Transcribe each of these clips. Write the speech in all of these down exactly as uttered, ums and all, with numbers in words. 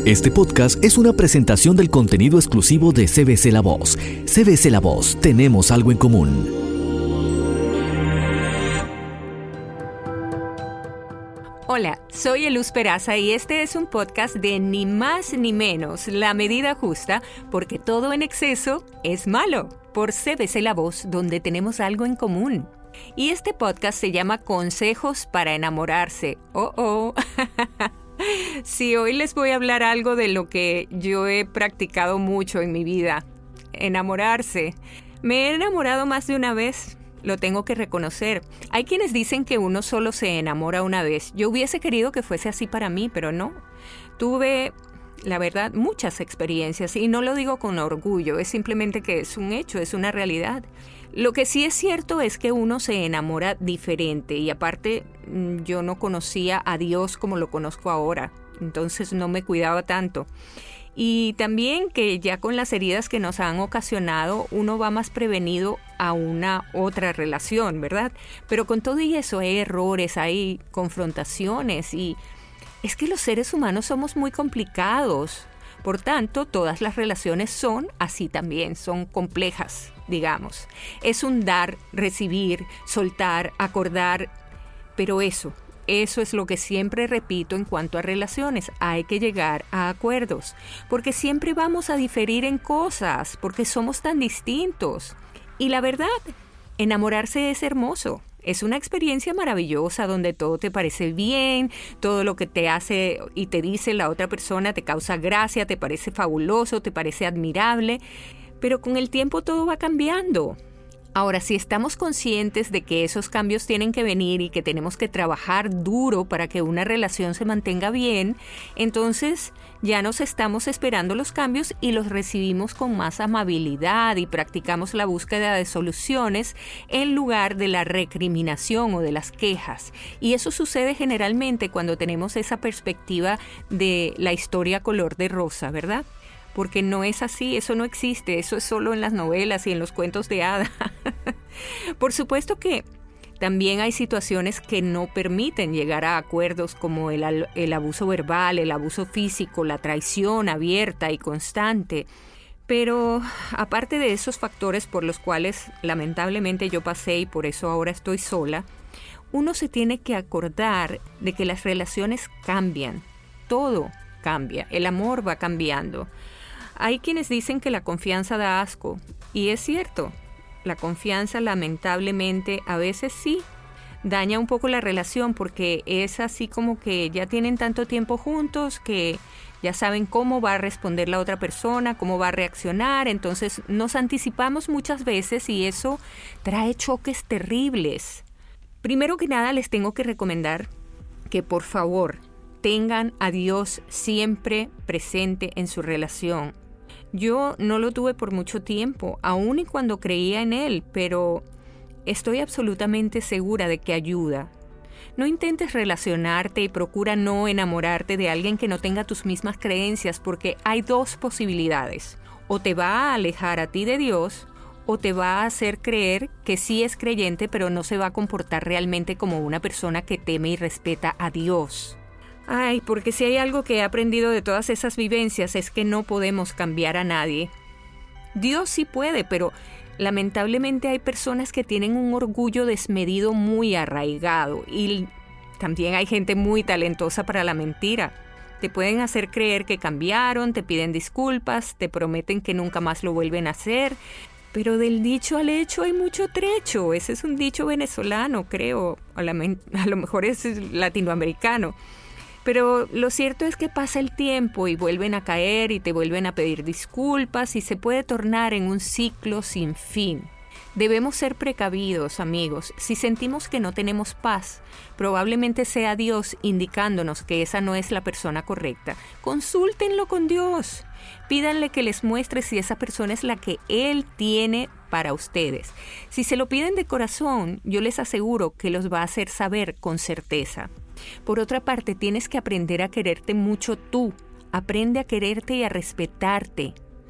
Este podcast es una presentación del contenido exclusivo de C B C La Voz. C B C La Voz, tenemos algo en común. Hola, soy Eluz Peraza y este es un podcast de ni más ni menos, la medida justa, porque todo en exceso es malo, por C B C La Voz, donde tenemos algo en común. Y este podcast se llama Consejos para enamorarse. Oh, oh. Sí, hoy les voy a hablar algo de lo que yo he practicado mucho en mi vida. Enamorarse. Me he enamorado más de una vez. Lo tengo que reconocer. Hay quienes dicen que uno solo se enamora una vez. Yo hubiese querido que fuese así para mí, pero no. Tuve, la verdad, muchas experiencias y no lo digo con orgullo, es simplemente que es un hecho, es una realidad. Lo que sí es cierto es que uno se enamora diferente y aparte yo no conocía a Dios como lo conozco ahora, entonces no me cuidaba tanto. Y también que ya con las heridas que nos han ocasionado, uno va más prevenido a una otra relación, ¿verdad? Pero con todo y eso hay errores, hay confrontaciones y es que los seres humanos somos muy complicados. Por tanto, todas las relaciones son así también, son complejas, digamos. Es un dar, recibir, soltar, acordar, pero eso, eso es lo que siempre repito en cuanto a relaciones. Hay que llegar a acuerdos, porque siempre vamos a diferir en cosas, porque somos tan distintos. Y la verdad, enamorarse es hermoso. Es una experiencia maravillosa donde todo te parece bien, todo lo que te hace y te dice la otra persona te causa gracia, te parece fabuloso, te parece admirable, pero con el tiempo todo va cambiando. Ahora, si estamos conscientes de que esos cambios tienen que venir y que tenemos que trabajar duro para que una relación se mantenga bien, entonces ya nos estamos esperando los cambios y los recibimos con más amabilidad y practicamos la búsqueda de soluciones en lugar de la recriminación o de las quejas. Y eso sucede generalmente cuando tenemos esa perspectiva de la historia color de rosa, ¿verdad? Porque no es así, eso no existe, eso es solo en las novelas y en los cuentos de hadas. Por supuesto que también hay situaciones que no permiten llegar a acuerdos como el, el abuso verbal, el abuso físico, la traición abierta y constante. Pero aparte de esos factores por los cuales lamentablemente yo pasé y por eso ahora estoy sola, uno se tiene que acordar de que las relaciones cambian, todo cambia, el amor va cambiando. Hay quienes dicen que la confianza da asco, y es cierto, la confianza lamentablemente a veces sí daña un poco la relación porque es así como que ya tienen tanto tiempo juntos que ya saben cómo va a responder la otra persona, cómo va a reaccionar, entonces nos anticipamos muchas veces y eso trae choques terribles. Primero que nada les tengo que recomendar que por favor tengan a Dios siempre presente en su relación. Yo no lo tuve por mucho tiempo, aun y cuando creía en Él, pero estoy absolutamente segura de que ayuda. No intentes relacionarte y procura no enamorarte de alguien que no tenga tus mismas creencias, porque hay dos posibilidades. O te va a alejar a ti de Dios, o te va a hacer creer que sí es creyente, pero no se va a comportar realmente como una persona que teme y respeta a Dios. Ay, porque si hay algo que he aprendido de todas esas vivencias es que no podemos cambiar a nadie. Dios sí puede, pero lamentablemente hay personas que tienen un orgullo desmedido muy arraigado y también hay gente muy talentosa para la mentira. Te pueden hacer creer que cambiaron, te piden disculpas, te prometen que nunca más lo vuelven a hacer, pero del dicho al hecho hay mucho trecho. Ese es un dicho venezolano, creo, a, la, a lo mejor es latinoamericano. Pero lo cierto es que pasa el tiempo y vuelven a caer y te vuelven a pedir disculpas y se puede tornar en un ciclo sin fin. Debemos ser precavidos, amigos. Si sentimos que no tenemos paz, probablemente sea Dios indicándonos que esa no es la persona correcta. Consúltenlo con Dios. Pídanle que les muestre si esa persona es la que Él tiene para ustedes. Si se lo piden de corazón, yo les aseguro que los va a hacer saber con certeza. Por otra parte, tienes que aprender a quererte mucho tú. Aprende a quererte y a respetarte.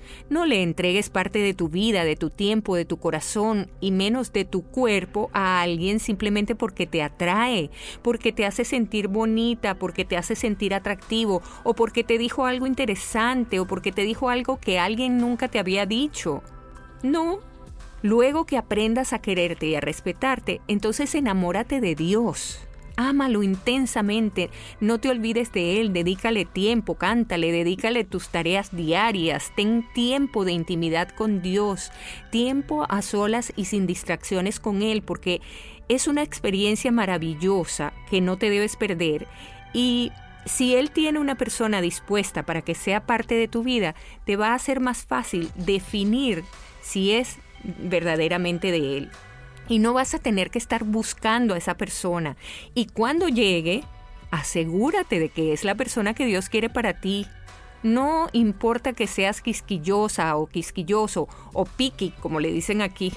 No le entregues parte de tu vida, de tu tiempo, de tu corazón y menos de tu cuerpo a alguien simplemente porque te atrae, porque te hace sentir bonita, porque te hace sentir atractivo o porque te dijo algo interesante o porque te dijo algo que alguien nunca te había dicho. No. Luego que aprendas a quererte y a respetarte, entonces enamórate de Dios. Ámalo intensamente, no te olvides de Él, dedícale tiempo, cántale, dedícale tus tareas diarias, ten tiempo de intimidad con Dios, tiempo a solas y sin distracciones con Él, porque es una experiencia maravillosa que no te debes perder. Y si Él tiene una persona dispuesta para que sea parte de tu vida, te va a ser más fácil definir si es verdaderamente de Él. Y no vas a tener que estar buscando a esa persona. Y cuando llegue, asegúrate de que es la persona que Dios quiere para ti. No importa que seas quisquillosa o quisquilloso o piqui, como le dicen aquí.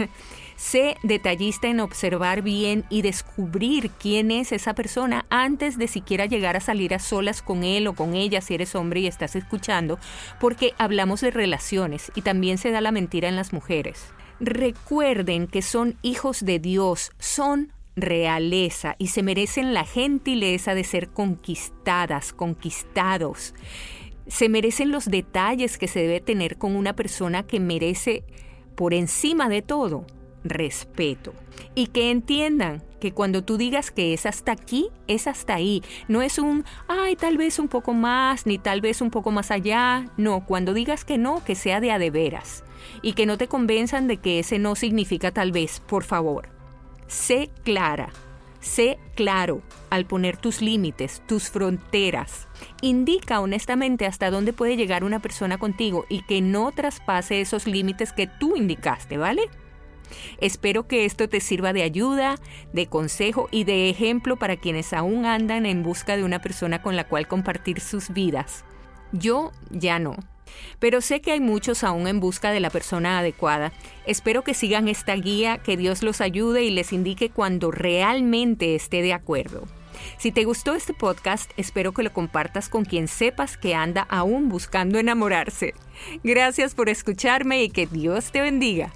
Sé detallista en observar bien y descubrir quién es esa persona antes de siquiera llegar a salir a solas con él o con ella si eres hombre y estás escuchando, porque hablamos de relaciones y también se da la mentira en las mujeres. Recuerden que son hijos de Dios, son realeza y se merecen la gentileza de ser conquistadas, conquistados. Se merecen los detalles que se debe tener con una persona que merece, por encima de todo, respeto. Y que entiendan que cuando tú digas que es hasta aquí, es hasta ahí. No es un, ay, tal vez un poco más, ni tal vez un poco más allá. No, cuando digas que no, que sea de a de veras. Y que no te convenzan de que ese no significa tal vez, por favor. Sé clara, sé claro al poner tus límites, tus fronteras. Indica honestamente hasta dónde puede llegar una persona contigo y que no traspase esos límites que tú indicaste, ¿vale? Espero que esto te sirva de ayuda, de consejo y de ejemplo para quienes aún andan en busca de una persona con la cual compartir sus vidas. Yo ya no. Pero sé que hay muchos aún en busca de la persona adecuada. Espero que sigan esta guía, que Dios los ayude y les indique cuando realmente esté de acuerdo. Si te gustó este podcast, espero que lo compartas con quien sepas que anda aún buscando enamorarse. Gracias por escucharme y que Dios te bendiga.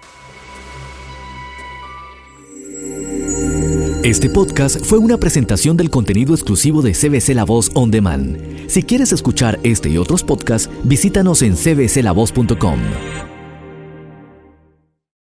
Este podcast fue una presentación del contenido exclusivo de C B C La Voz On Demand. Si quieres escuchar este y otros podcasts, visítanos en c b c la voz punto com.